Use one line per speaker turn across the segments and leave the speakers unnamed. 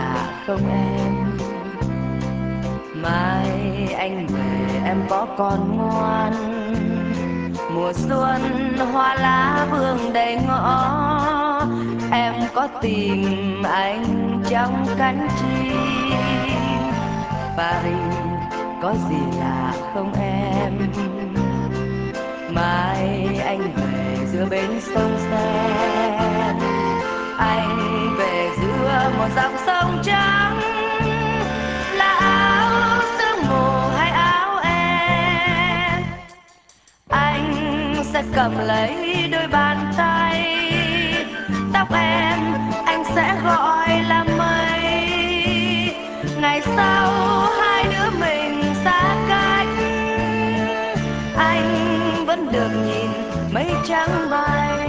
lạ không em? Mai anh về em có còn ngoan? Mùa xuân hoa lá vương đầy ngõ, em có tìm anh trong cánh chim? Paris có gì lạ không em? Mai anh về giữa bến sông Seine, anh về giữa một dòng sông trắng. Là áo sương mù hay áo em? Anh sẽ cầm lấy đôi bàn tay, tóc em anh sẽ gọi là mây. Ngày sau hai đứa mình xa cách, anh vẫn được nhìn mây trắng bay.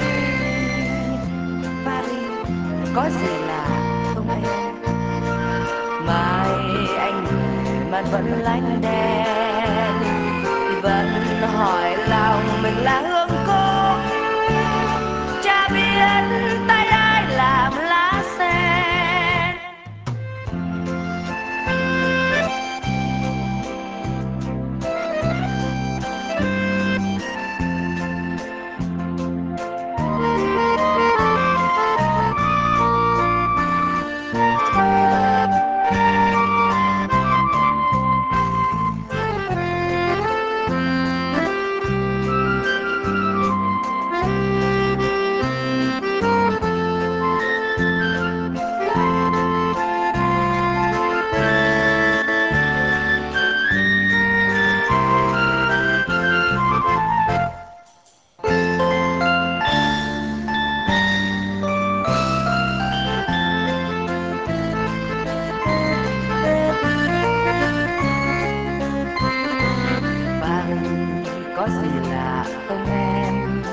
Paris có gì lạ không em? Mai anh về mặt vẫn lánh đèn, vẫn hỏi lòng mình là hương cúc. Cha biết tay ai làm lá sen. Paris có gì lạ không em?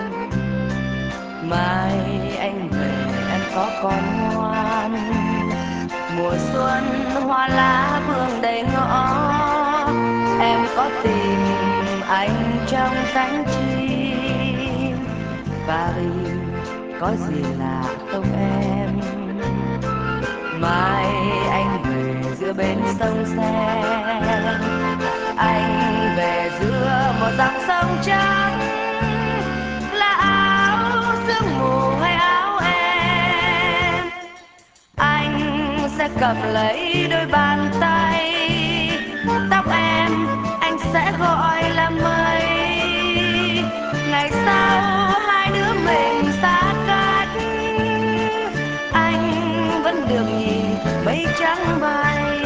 Mai anh về em có còn ngoan? Mùa xuân hoa lá vương đầy ngõ, em có tìm anh trong cánh chim? Paris có gì lạ không em? Mai anh về giữa bến sông Seine, anh về giữa một dòng sông trắng. Là áo sương mù hay áo em? Anh sẽ cầm lấy đôi bàn tay, tóc em anh sẽ gọi là mây. Ngày sau hai đứa mình xa cách, anh vẫn được nhìn mây trắng bay.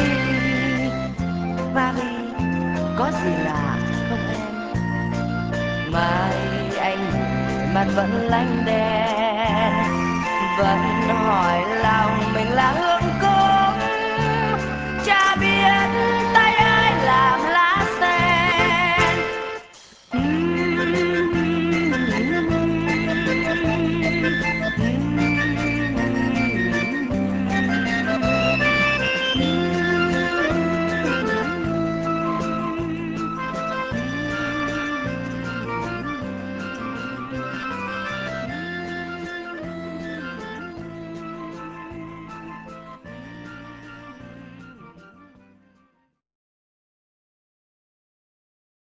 Paris có gì lạ không em? Mai anh về mặt vẫn lánh đèn, vẫn hỏi lòng mình là hương